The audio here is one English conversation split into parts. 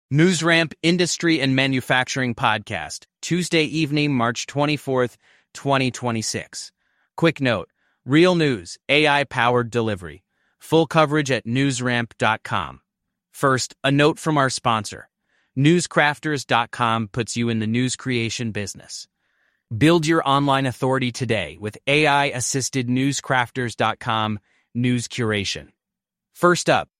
NewsRamp Industry and Manufacturing Podcast, Tuesday evening, March 24th, 2026. Quick note, real news, AI-powered delivery. Full coverage at newsramp.com. First, a note from our sponsor. Newscrafters.com puts you in the news creation business. Build your online authority today with AI-assisted newscrafters.com news curation. First up,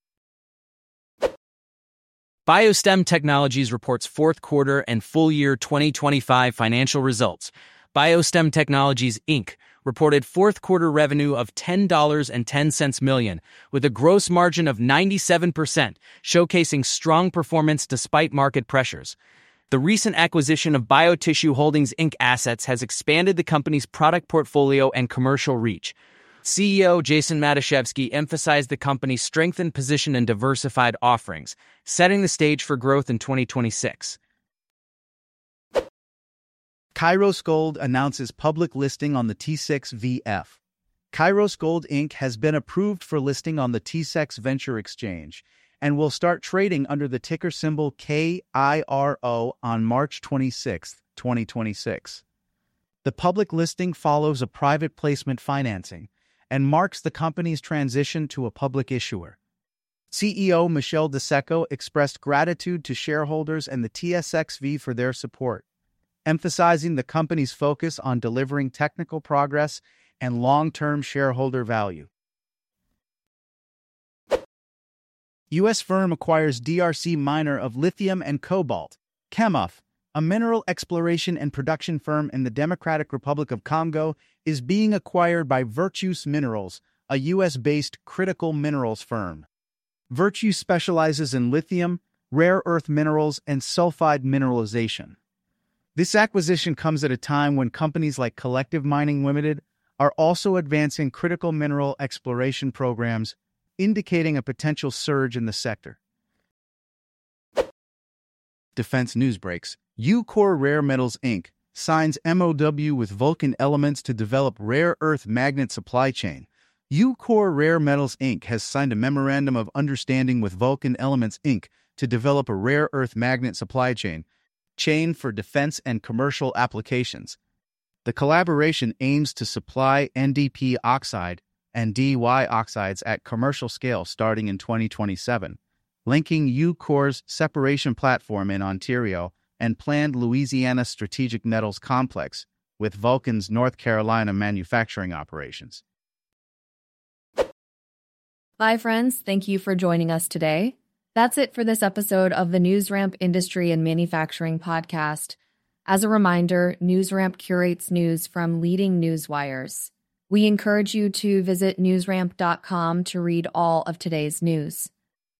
BioStem Technologies reports fourth quarter and full year 2025 financial results. BioStem Technologies, Inc. reported fourth quarter revenue of $10.10 million, with a gross margin of 97%, showcasing strong performance despite market pressures. The recent acquisition of BioTissue Holdings Inc. assets has expanded the company's product portfolio and commercial reach. CEO Jason Matuszewski emphasized the company's strengthened position and diversified offerings, setting the stage for growth in 2026. Kairos Gold announces public listing on the TSX-VF. Kairos Gold Inc. has been approved for listing on the TSX Venture Exchange and will start trading under the ticker symbol KIRO on March 26, 2026. The public listing follows a private placement financing and marks the company's transition to a public issuer. CEO Michel Dessecco expressed gratitude to shareholders and the TSXV for their support, emphasizing the company's focus on delivering technical progress and long-term shareholder value. U.S. firm acquires DRC miner of lithium and cobalt. Chemaf, a mineral exploration and production firm in the Democratic Republic of Congo, is being acquired by Virtus Minerals, a U.S.-based critical minerals firm. Virtus specializes in lithium, rare earth minerals, and sulfide mineralization. This acquisition comes at a time when companies like Collective Mining Limited are also advancing critical mineral exploration programs, indicating a potential surge in the sector. Defense news breaks. Ucore Rare Metals Inc. signs MOW with Vulcan Elements to develop rare earth magnet supply chain. Ucore Rare Metals Inc. has signed a memorandum of understanding with Vulcan Elements Inc. to develop a rare earth magnet supply chain for defense and commercial applications. The collaboration aims to supply NdP oxide and Dy oxides at commercial scale starting in 2027, linking Ucore's separation platform in Ontario and planned Louisiana Strategic Metals Complex with Vulcan's North Carolina manufacturing operations. Bye, friends. Thank you for joining us today. That's it for this episode of the NewsRamp Industry and Manufacturing Podcast. As a reminder, NewsRamp curates news from leading news wires. We encourage you to visit newsramp.com to read all of today's news.